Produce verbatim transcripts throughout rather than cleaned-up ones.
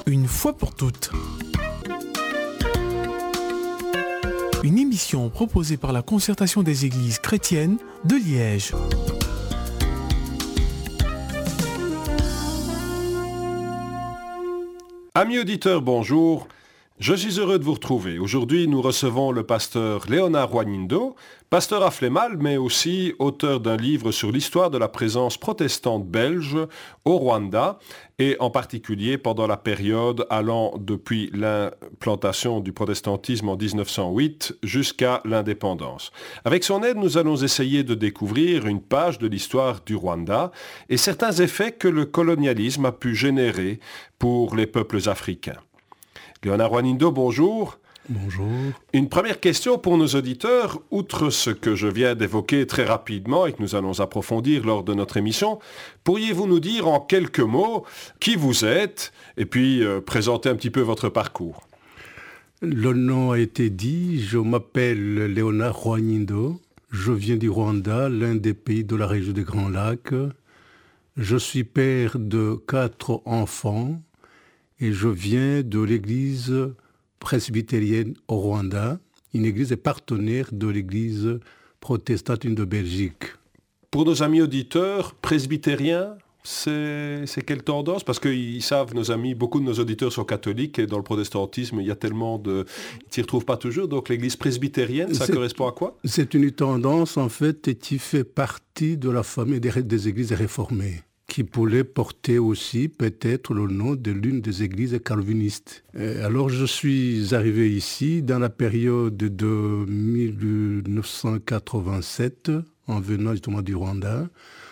Une fois pour toutes. Une émission proposée par la Concertation des Églises chrétiennes de Liège. Amis auditeurs, bonjour. Je suis heureux de vous retrouver. Aujourd'hui, nous recevons le pasteur Léonard Roignindo, pasteur à Flémal, mais aussi auteur d'un livre sur l'histoire de la présence protestante belge au Rwanda, et en particulier pendant la période allant depuis l'implantation du protestantisme en dix-neuf cent huit jusqu'à l'indépendance. Avec son aide, nous allons essayer de découvrir une page de l'histoire du Rwanda et certains effets que le colonialisme a pu générer pour les peuples africains. Léonard Roignindo, bonjour. Bonjour. Une première question pour nos auditeurs, outre ce que je viens d'évoquer très rapidement et que nous allons approfondir lors de notre émission, pourriez-vous nous dire en quelques mots qui vous êtes et puis euh, présenter un petit peu votre parcours? Le nom a été dit, je m'appelle Léonard Roignindo, je viens du Rwanda, l'un des pays de la région des Grands Lacs. Je suis père de quatre enfants. Et je viens de l'église presbytérienne au Rwanda, une église partenaire de l'église protestante de Belgique. Pour nos amis auditeurs, presbytériens, c'est, c'est quelle tendance? Parce qu'ils savent, nos amis, beaucoup de nos auditeurs sont catholiques et dans le protestantisme, il y a tellement de... Ils ne s'y retrouvent pas toujours. Donc l'église presbytérienne, ça c'est, correspond à quoi? C'est une tendance, en fait, qui fait partie de la famille des, des églises réformées, qui pourrait porter aussi peut-être le nom de l'une des églises calvinistes. Alors je suis arrivé ici dans la période de dix-neuf cent quatre-vingt-sept, en venant justement du Rwanda,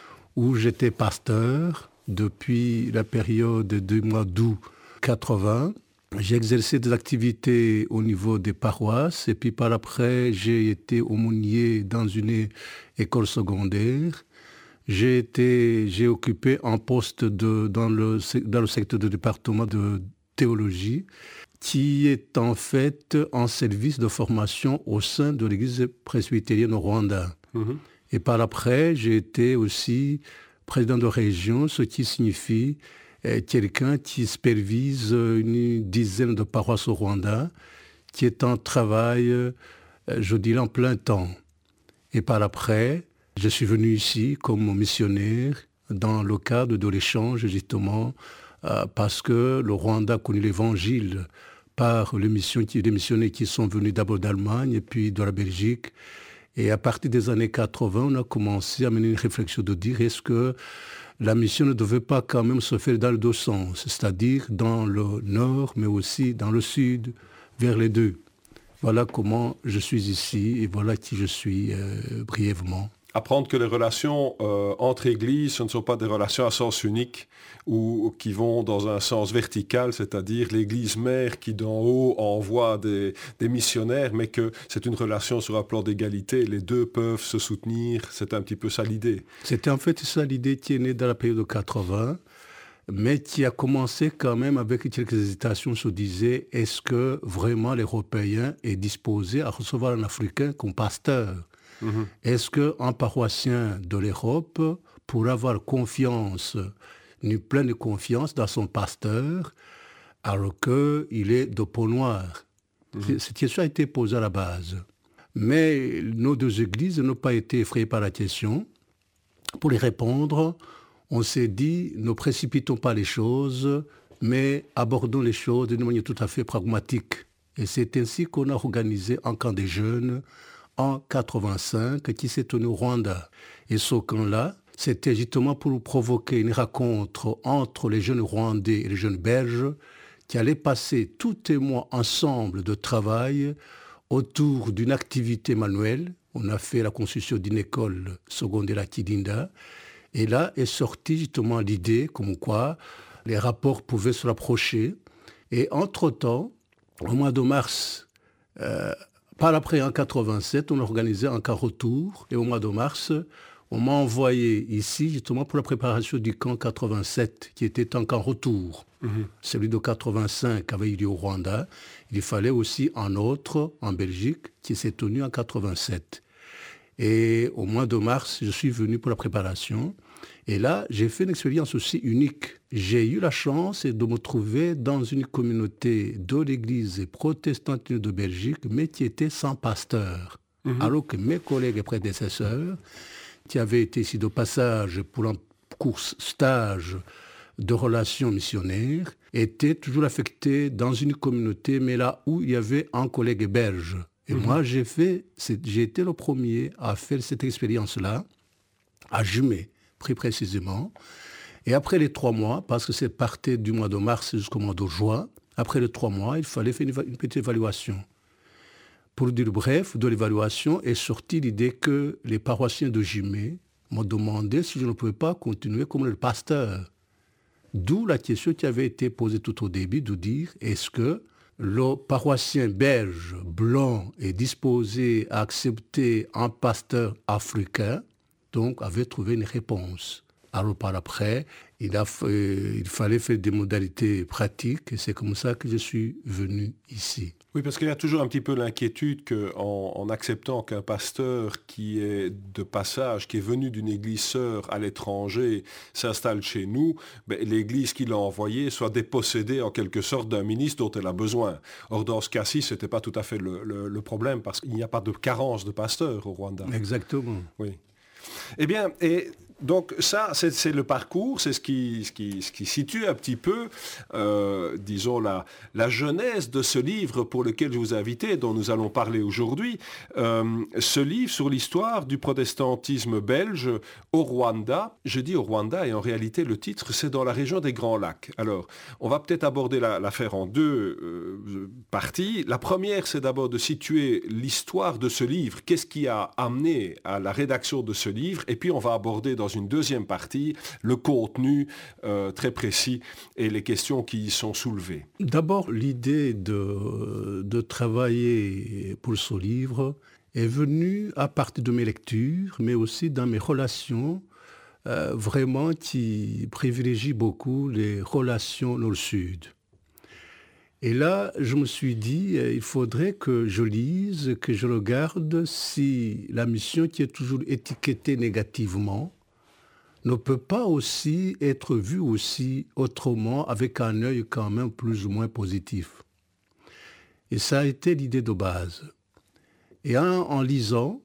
où j'étais pasteur depuis la période du mois d'août quatre-vingts. J'ai exercé des activités au niveau des paroisses et puis par après j'ai été aumônier dans une école secondaire. J'ai été, j'ai occupé un poste de, dans, le, dans le secteur du département de théologie, qui est en fait un service de formation au sein de l'église presbytérienne au Rwanda. Mmh. Et par après, j'ai été aussi président de région, ce qui signifie euh, quelqu'un qui supervise une dizaine de paroisses au Rwanda, qui est en travail, euh, je dirais, en plein temps. Et par après, je suis venu ici comme missionnaire dans le cadre de l'échange, justement, euh, parce que le Rwanda a connu l'évangile par les, missions, les missionnaires qui sont venus d'abord d'Allemagne et puis de la Belgique. Et à partir des années quatre-vingts, on a commencé à mener une réflexion de dire est-ce que la mission ne devait pas quand même se faire dans les deux sens, c'est-à-dire dans le nord, mais aussi dans le sud, vers les deux. Voilà comment je suis ici et voilà qui je suis euh, brièvement. Apprendre que les relations euh, entre églises, ce ne sont pas des relations à sens unique ou, ou qui vont dans un sens vertical, c'est-à-dire l'église mère qui d'en haut envoie des, des missionnaires, mais que c'est une relation sur un plan d'égalité, les deux peuvent se soutenir, c'est un petit peu ça l'idée. C'était en fait ça l'idée qui est née dans la période de quatre-vingts, mais qui a commencé quand même avec quelques hésitations. On se disait, est-ce que vraiment l'Européen est disposé à recevoir un Africain comme pasteur? Mmh. Est-ce qu'un paroissien de l'Europe pourrait avoir confiance, une pleine confiance dans son pasteur, alors qu'il est de peau noire? Mmh. Cette question a été posée à la base. Mais nos deux églises n'ont pas été effrayées par la question. Pour y répondre, on s'est dit, ne précipitons pas les choses, mais abordons les choses d'une manière tout à fait pragmatique. Et c'est ainsi qu'on a organisé un camp des jeunes en quatre-vingt-cinq, qui s'est tenu au Rwanda. Et ce camp-là, c'était justement pour provoquer une rencontre entre les jeunes Rwandais et les jeunes Belges qui allaient passer tous les mois ensemble de travail autour d'une activité manuelle. On a fait la construction d'une école secondaire à Kidinda. Et là est sortie justement l'idée comme quoi les rapports pouvaient se rapprocher. Et entre-temps, au mois de mars, euh, par après, en quatre-vingt-sept, on a organisé un camp retour. Et au mois de mars, on m'a envoyé ici, justement, pour la préparation du camp quatre-vingt-sept, qui était un camp retour. Mmh. Celui de quatre-vingt-cinq avait eu lieu au Rwanda. Il fallait aussi un autre en Belgique, qui s'est tenu en quatre-vingt-sept. Et au mois de mars, je suis venu pour la préparation. Et là, j'ai fait une expérience aussi unique. j'ai eu la chance de me trouver dans une communauté de l'église protestante de Belgique, mais qui était sans pasteur. Mmh. Alors que mes collègues et prédécesseurs, qui avaient été ici de passage pour un court stage de relations missionnaires, étaient toujours affectés dans une communauté, mais là où il y avait un collègue belge. Et mmh. moi, j'ai fait, j'ai été le premier à faire cette expérience-là, à Jumet, plus précisément. Et après les trois mois, parce que c'est parti du mois de mars jusqu'au mois de juin, après les trois mois, il fallait faire une, une petite évaluation. Pour dire bref, de l'évaluation est sortie l'idée que les paroissiens de Jumet m'ont demandé si je ne pouvais pas continuer comme le pasteur. D'où la question qui avait été posée tout au début de dire est-ce que le paroissien belge blanc est disposé à accepter un pasteur africain, donc avait trouvé une réponse. Alors par après, il, a fait, il fallait faire des modalités pratiques et c'est comme ça que je suis venu ici. Oui, parce qu'il y a toujours un petit peu l'inquiétude qu'en en acceptant qu'un pasteur qui est de passage, qui est venu d'une église sœur à l'étranger, s'installe chez nous, ben, l'église qui l'a envoyé soit dépossédée en quelque sorte d'un ministre dont elle a besoin. Or, dans ce cas-ci, ce n'était pas tout à fait le, le, le problème parce qu'il n'y a pas de carence de pasteurs au Rwanda. Exactement. Oui. Eh bien, et donc ça, c'est, c'est le parcours, c'est ce qui, ce qui, ce qui situe un petit peu, euh, disons, la, la genèse de ce livre pour lequel je vous ai invité, dont nous allons parler aujourd'hui. Euh, ce livre sur l'histoire du protestantisme belge au Rwanda. Je dis au Rwanda et en réalité, le titre, c'est dans la région des Grands Lacs. Alors, on va peut-être aborder la, l'affaire en deux euh, parties. La première, c'est d'abord de situer l'histoire de ce livre. Qu'est-ce qui a amené à la rédaction de ce livre? Et puis, on va aborder dans dans une deuxième partie, le contenu euh, très précis et les questions qui y sont soulevées. D'abord, l'idée de, de travailler pour ce livre est venue à partir de mes lectures, mais aussi dans mes relations, euh, vraiment qui privilégient beaucoup les relations nord-sud. Et là, je me suis dit, il faudrait que je lise, que je regarde si la mission qui est toujours étiquetée négativement ne peut pas aussi être vue aussi autrement, avec un œil quand même plus ou moins positif. Et ça a été l'idée de base. Et en, en lisant,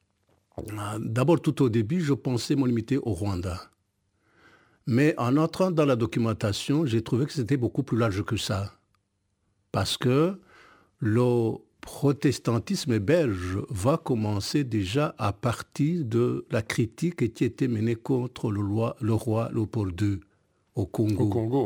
d'abord tout au début, je pensais me limiter au Rwanda. Mais en entrant dans la documentation, j'ai trouvé que c'était beaucoup plus large que ça. Parce que le protestantisme belge va commencer déjà à partir de la critique qui était menée contre le roi, le roi Léopold deux au Congo. Au Congo.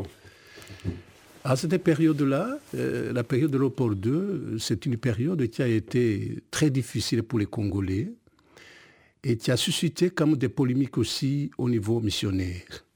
À cette période-là, euh, la période de Léopold deux, c'est une période qui a été très difficile pour les Congolais et qui a suscité comme des polémiques aussi au niveau missionnaire.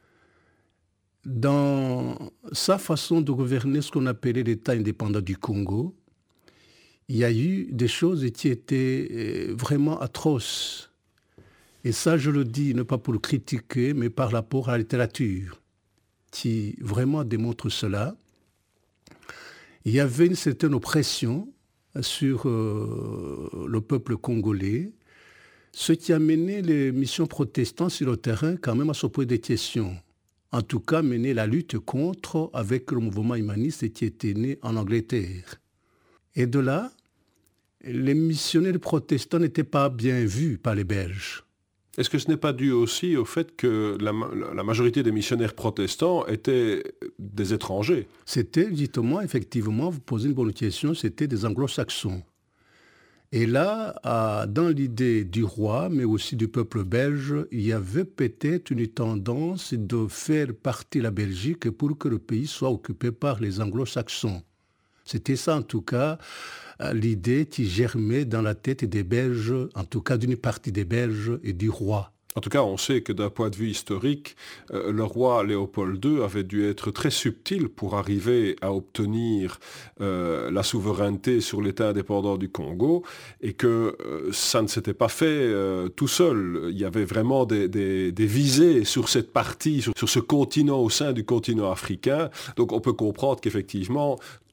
Dans sa façon de gouverner ce qu'on appelait l'État indépendant du Congo, il y a eu des choses qui étaient vraiment atroces. Et ça, je le dis, non pas pour le critiquer, mais par rapport à la littérature, qui vraiment démontre cela. Il y avait une certaine oppression sur euh, le peuple congolais, ce qui a mené les missions protestantes sur le terrain quand même à se poser des questions. En tout cas, mener la lutte contre avec le mouvement humaniste qui était né en Angleterre. Et de là, les missionnaires protestants n'étaient pas bien vus par les Belges. Est-ce que ce n'est pas dû aussi au fait que la, la majorité des missionnaires protestants étaient des étrangers? C'était justement, effectivement, vous posez une bonne question, c'était des anglo-saxons. Et là, à, dans l'idée du roi, mais aussi du peuple belge, il y avait peut-être une tendance de faire partie la Belgique pour que le pays soit occupé par les anglo-saxons. C'était ça, en tout cas, l'idée qui germait dans la tête des Belges, en tout cas d'une partie des Belges et du roi. En tout cas, on sait que d'un point de vue historique, euh, le roi Léopold deux avait dû être très subtil pour arriver à obtenir euh, la souveraineté sur l'État indépendant du Congo et que euh, ça ne s'était pas fait euh, tout seul. Il y avait vraiment des, des, des visées sur cette partie, sur, sur ce continent au sein du continent africain. Donc on peut comprendre qu'effectivement,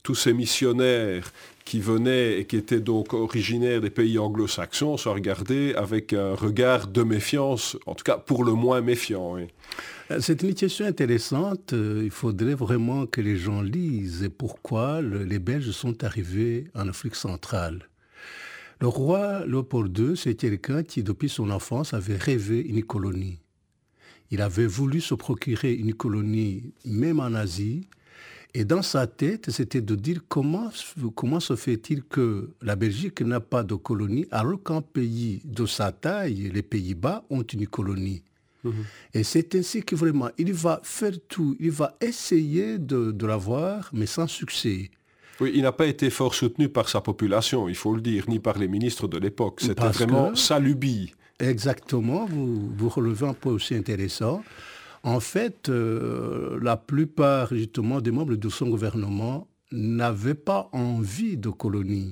tous ces missionnaires qui venaient et qui étaient donc originaires des pays anglo-saxons soient regardés avec un regard de méfiance, en tout cas pour le moins méfiant. Oui. C'est une question intéressante. Il faudrait vraiment que les gens lisent pourquoi le, les Belges sont arrivés en Afrique centrale. Le roi Léopold deux, c'est quelqu'un qui, depuis son enfance, avait rêvé une colonie. Il avait voulu se procurer une colonie, même en Asie. Et dans sa tête, c'était de dire comment, comment se fait-il que la Belgique n'a pas de colonie alors qu'un pays de sa taille, les Pays-Bas, ont une colonie. Mmh. Et c'est ainsi que vraiment, il va faire tout, il va essayer de, de l'avoir, mais sans succès. Oui, il n'a pas été fort soutenu par sa population, il faut le dire, ni par les ministres de l'époque. C'était Parce vraiment que, sa lubie. Exactement, vous, vous relevez un point aussi intéressant. En fait, euh, la plupart justement des membres de son gouvernement n'avaient pas envie de colonie.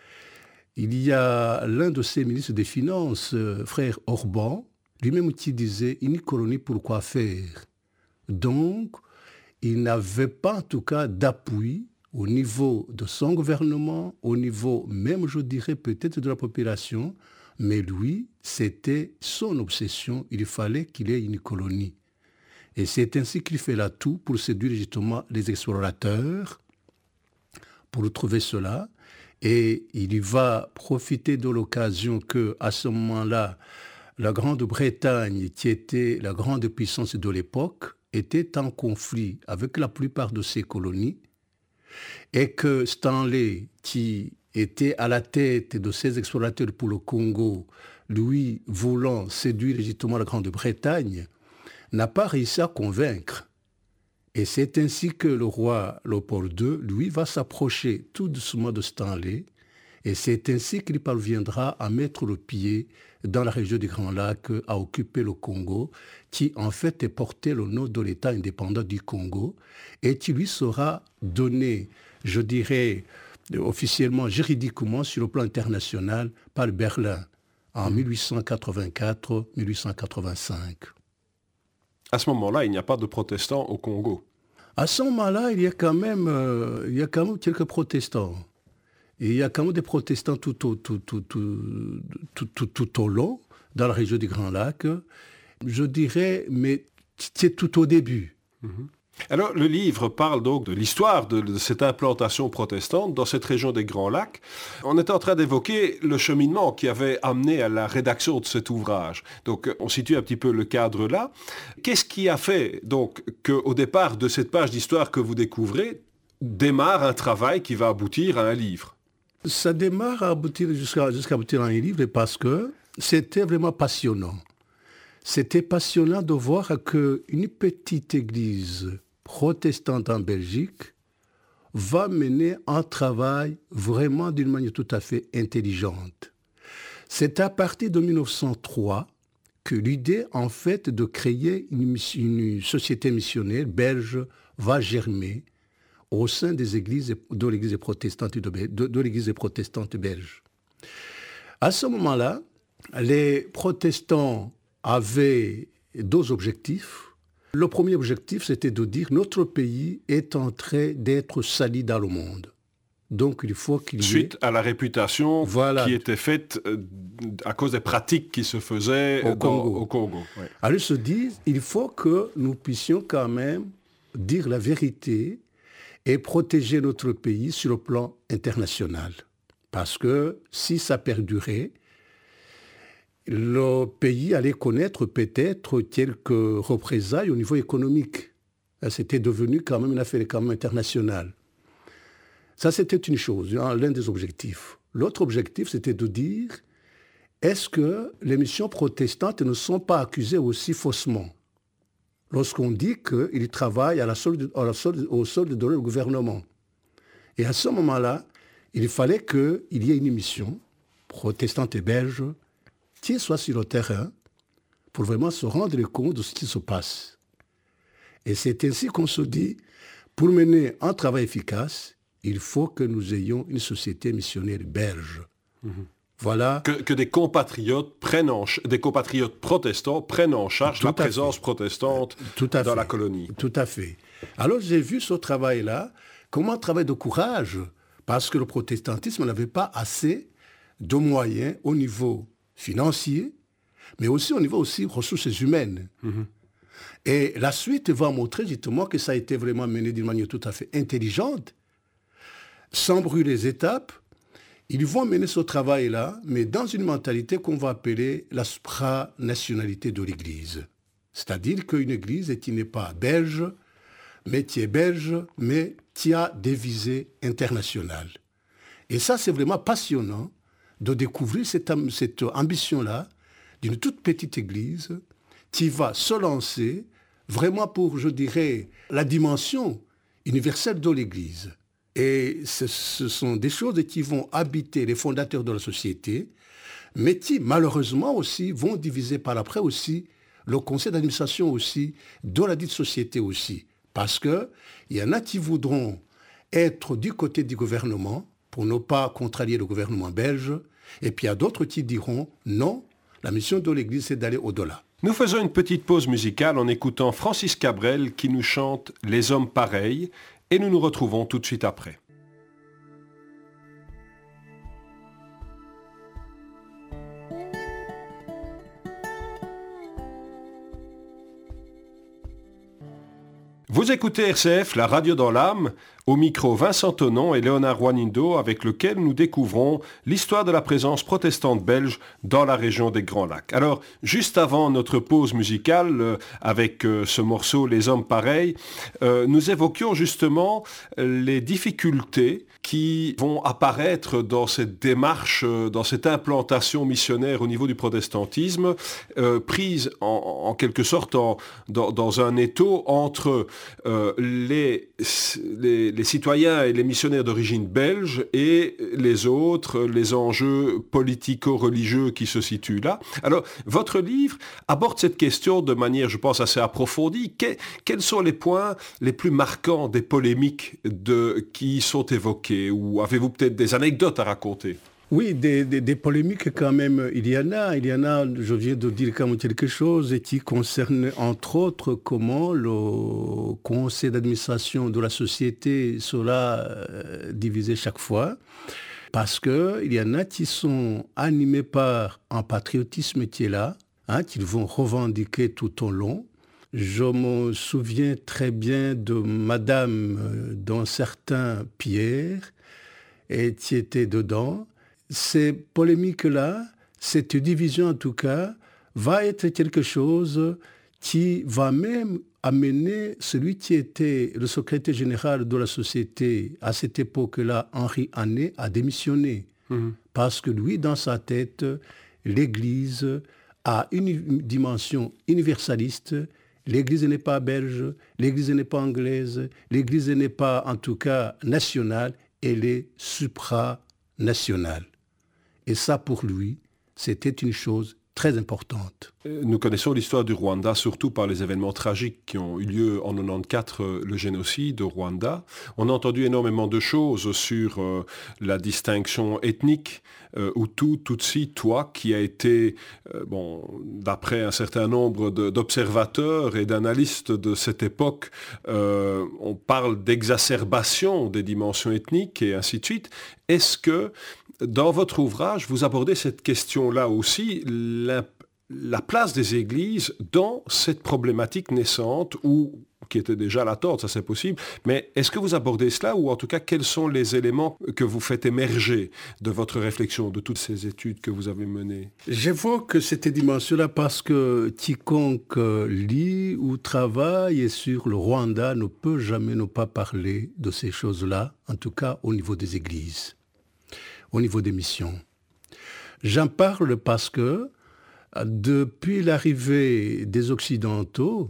Il y a l'un de ses ministres des Finances, euh, frère Orban, lui-même qui disait « une colonie, pourquoi faire ?» Donc, il n'avait pas en tout cas d'appui au niveau de son gouvernement, au niveau même, je dirais, peut-être de la population, mais lui, c'était son obsession, il fallait qu'il ait une colonie. Et c'est ainsi qu'il fait là tout pour séduire justement les explorateurs, pour trouver cela. Et il va profiter de l'occasion qu'à ce moment-là, la Grande-Bretagne, qui était la grande puissance de l'époque, était en conflit avec la plupart de ses colonies, et que Stanley, qui était à la tête de ces explorateurs pour le Congo, lui voulant séduire justement la Grande-Bretagne, n'a pas réussi à convaincre. Et c'est ainsi que le roi Léopold deux, lui, va s'approcher tout doucement de Stanley, et c'est ainsi qu'il parviendra à mettre le pied dans la région du Grand Lac, à occuper le Congo, qui en fait est porté le nom de l'État indépendant du Congo, et qui lui sera donné, je dirais, officiellement, juridiquement, sur le plan international, par Berlin, en mille huit cent quatre-vingt-quatre mille huit cent quatre-vingt-cinq. À ce moment-là, il n'y a pas de protestants au Congo. À ce moment-là, il y a quand même, euh, il y a quand même quelques protestants. Et il y a quand même des protestants tout au, tout, tout, tout, tout, tout, tout au long, dans la région du Grand Lac. Je dirais, mais c'est tout au début. Mmh. Alors, le livre parle donc de l'histoire de, de cette implantation protestante dans cette région des Grands Lacs. On est en train d'évoquer le cheminement qui avait amené à la rédaction de cet ouvrage. Donc, on situe un petit peu le cadre là. Qu'est-ce qui a fait donc qu'au départ de cette page d'histoire que vous découvrez, démarre un travail qui va aboutir à un livre? Ça démarre à aboutir jusqu'à, jusqu'à aboutir à un livre parce que c'était vraiment passionnant. C'était passionnant de voir qu'une petite église protestante en Belgique va mener un travail vraiment d'une manière tout à fait intelligente. C'est à partir de mille neuf cent trois que l'idée, en fait, de créer une, une société missionnaire belge va germer au sein des églises, de l'église protestante, de, de, de l'église protestante belge. À ce moment-là, les protestants avaient deux objectifs. Le premier objectif, c'était de dire notre pays est en train d'être sali dans le monde. Donc il faut qu'il y ait... Suite à la réputation voilà. qui était faite euh, à cause des pratiques qui se faisaient au dans, Congo. Au Congo ouais. Alors ils se disent, il faut que nous puissions quand même dire la vérité et protéger notre pays sur le plan international. Parce que si ça perdurait, le pays allait connaître peut-être quelques représailles au niveau économique. C'était devenu quand même une affaire quand même internationale. Ça, c'était une chose, l'un des objectifs. L'autre objectif, c'était de dire, est-ce que les missions protestantes ne sont pas accusées aussi faussement lorsqu'on dit qu'ils travaillent à la solde, à la solde, au solde de leur gouvernement? Et à ce moment-là, il fallait qu'il y ait une mission protestante et belge qui soit sur le terrain pour vraiment se rendre compte de ce qui se passe. Et c'est ainsi qu'on se dit, pour mener un travail efficace, il faut que nous ayons une société missionnaire belge. Mmh. Voilà. Que, que des compatriotes prennent en, des compatriotes protestants prennent en charge Tout la présence fait. protestante Tout à dans fait. la colonie. Tout à fait. Alors j'ai vu ce travail-là comme un travail de courage, parce que le protestantisme n'avait pas assez de moyens au niveau financier, mais aussi au niveau aussi ressources humaines. Mmh. Et la suite va montrer justement que ça a été vraiment mené d'une manière tout à fait intelligente, sans brûler les étapes. Ils vont mener ce travail-là, mais dans une mentalité qu'on va appeler la supranationalité de l'Église. C'est-à-dire qu'une Église qui n'est pas belge, mais qui est belge, mais qui a des visées internationales. Et ça, c'est vraiment passionnant de découvrir cette, cette ambition-là d'une toute petite Église qui va se lancer vraiment pour, je dirais, la dimension universelle de l'Église. Et ce, ce sont des choses qui vont habiter les fondateurs de la société, mais qui, malheureusement aussi, vont diviser par après aussi le conseil d'administration aussi, de la dite société aussi. Parce qu'il y en a qui voudront être du côté du gouvernement pour ne pas contrarier le gouvernement belge, et puis il y a d'autres qui diront non, la mission de l'Église, c'est d'aller au-delà. Nous faisons une petite pause musicale en écoutant Francis Cabrel qui nous chante « Les hommes pareils » et nous nous retrouvons tout de suite après. Vous écoutez R C F, la radio dans l'âme, au micro Vincent Tonon et Léonard Roignindo, avec lequel nous découvrons l'histoire de la présence protestante belge dans la région des Grands Lacs. Alors, juste avant notre pause musicale, euh, avec euh, ce morceau « Les hommes pareils euh, », nous évoquions justement euh, les difficultés qui vont apparaître dans cette démarche, euh, dans cette implantation missionnaire au niveau du protestantisme, euh, prise en, en quelque sorte en, dans, dans un étau entre euh, les, les, les citoyens et les missionnaires d'origine belge et les autres, les enjeux politico-religieux qui se situent là. Alors, votre livre aborde cette question de manière, je pense, assez approfondie. Que, quels sont les points les plus marquants des polémiques de, qui sont évoquées? Ou avez-vous peut-être des anecdotes à raconter? Oui, des, des, des polémiques quand même, il y en a. Il y en a, je viens de dire quand même quelque chose qui concerne entre autres comment le conseil d'administration de la société sera euh, divisé chaque fois. Parce qu'il y en a qui sont animés par un patriotisme qui est là, hein, qu'ils vont revendiquer tout au long. Je me souviens très bien de madame euh, dont certains Pierre et qui était dedans. Ces polémiques-là, cette division en tout cas, va être quelque chose qui va même amener celui qui était le secrétaire général de la société à cette époque-là, Henri Annet, à démissionner. Mmh. Parce que lui, dans sa tête, l'Église a une dimension universaliste. L'Église n'est pas belge, l'Église n'est pas anglaise, l'Église n'est pas en tout cas nationale, elle est supranationale. Et ça, pour lui, c'était une chose très importante. Nous connaissons l'histoire du Rwanda, surtout par les événements tragiques qui ont eu lieu en quatre-vingt-quatorze, le génocide au Rwanda. On a entendu énormément de choses sur euh, la distinction ethnique, euh, Hutu, Tutsi, Twa, qui a été, euh, bon, d'après un certain nombre de, d'observateurs et d'analystes de cette époque, euh, on parle d'exacerbation des dimensions ethniques et ainsi de suite. Est-ce que dans votre ouvrage, vous abordez cette question-là aussi, la, la place des églises dans cette problématique naissante, ou qui était déjà latente, ça c'est possible, mais est-ce que vous abordez cela, ou en tout cas, quels sont les éléments que vous faites émerger de votre réflexion, de toutes ces études que vous avez menées? J'évoque cette dimension-là parce que quiconque lit ou travaille sur le Rwanda ne peut jamais ne pas parler de ces choses-là, en tout cas au niveau des églises, au niveau des missions. J'en parle parce que depuis l'arrivée des Occidentaux,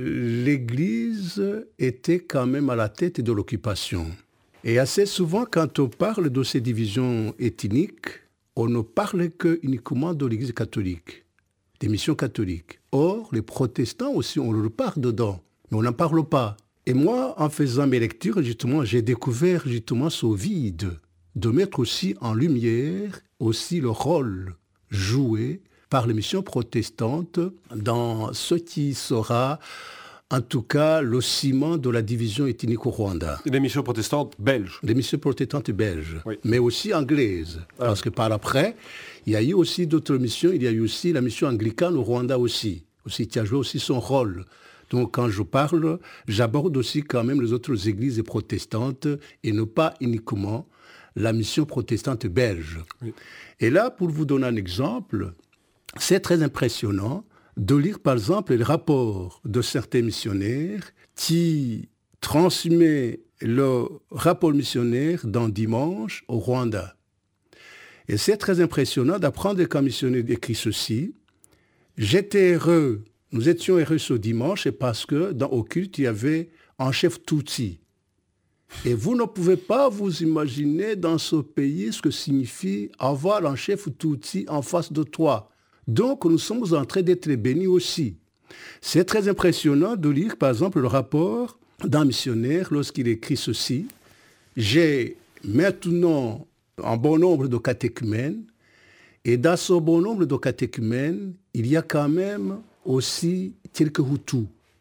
l'Église était quand même à la tête de l'occupation. Et assez souvent, quand on parle de ces divisions ethniques, on ne parle que uniquement de l'Église catholique, des missions catholiques. Or, les protestants aussi, on le parle dedans, mais on n'en parle pas. Et moi, en faisant mes lectures, justement, j'ai découvert justement ce vide, de mettre aussi en lumière aussi le rôle joué par les missions protestantes dans ce qui sera en tout cas le ciment de la division ethnique au Rwanda. Les missions protestantes belges. Les missions protestantes belges, oui. mais aussi anglaises. Ah. Parce que par après, il y a eu aussi d'autres missions. Il y a eu aussi la mission anglicane au Rwanda aussi, aussi qui a joué aussi son rôle. Donc quand je parle, j'aborde aussi quand même les autres églises protestantes et non pas uniquement la mission protestante belge. Oui. Et là, pour vous donner un exemple, c'est très impressionnant de lire par exemple les rapports de certains missionnaires qui transmettent le rapport missionnaire dans Dimanche au Rwanda. Et c'est très impressionnant d'apprendre qu'un missionnaire écrit ceci. J'étais heureux, nous étions heureux ce dimanche parce que dans au culte, il y avait un chef Tutsi. Et vous ne pouvez pas vous imaginer dans ce pays ce que signifie avoir un chef Tutsi en face de toi. Donc, nous sommes en train d'être bénis aussi. C'est très impressionnant de lire, par exemple, le rapport d'un missionnaire lorsqu'il écrit ceci. J'ai maintenant un bon nombre de catéchumènes, et dans ce bon nombre de catéchumènes, il y a quand même aussi quelques Hutus.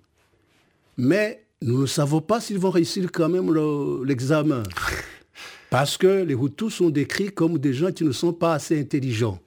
Mais nous ne savons pas s'ils vont réussir quand même le, l'examen. Parce que les Hutus sont décrits comme des gens qui ne sont pas assez intelligents.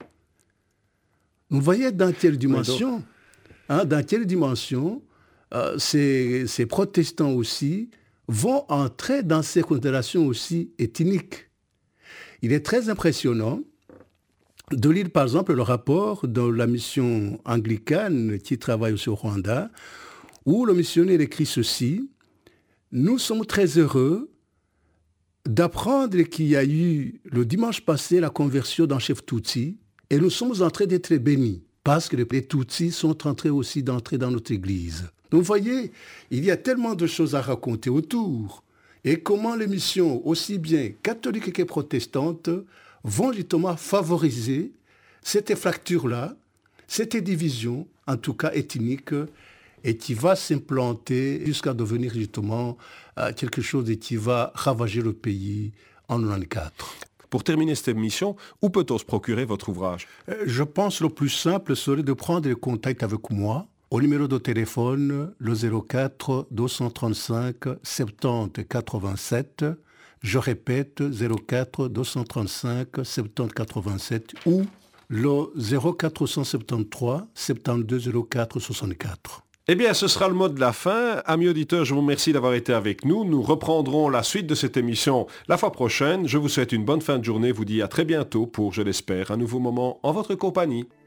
Vous voyez dans quelle dimension, hein, dans quelle dimension euh, ces, ces protestants aussi vont entrer dans ces considérations aussi ethniques. Il est très impressionnant de lire par exemple le rapport de la mission anglicane qui travaille aussi au Rwanda, où le missionnaire écrit ceci. Nous sommes très heureux d'apprendre qu'il y a eu le dimanche passé la conversion d'un chef Tutsi et nous sommes en train d'être bénis parce que les Tutsis sont en train aussi d'entrer dans notre église. Donc vous voyez, il y a tellement de choses à raconter autour et comment les missions, aussi bien catholiques que protestantes, vont justement favoriser cette fracture-là, cette division, en tout cas ethnique, et qui va s'implanter jusqu'à devenir justement euh, quelque chose qui va ravager le pays en quatre-vingt-quatre. Pour terminer cette émission, où peut-on se procurer votre ouvrage ? euh, Je pense que le plus simple serait de prendre contact avec moi au numéro de téléphone le zéro quatre deux cent trente-cinq soixante-dix quatre-vingt-sept. Je répète, zéro quatre deux cent trente-cinq soixante-dix quatre-vingt-sept ou le zéro quatre cent soixante-treize soixante-douze zéro quatre soixante-quatre. Eh bien, ce sera le mot de la fin. Amis auditeurs, je vous remercie d'avoir été avec nous. Nous reprendrons la suite de cette émission la fois prochaine. Je vous souhaite une bonne fin de journée. Je vous dis à très bientôt pour, je l'espère, un nouveau moment en votre compagnie.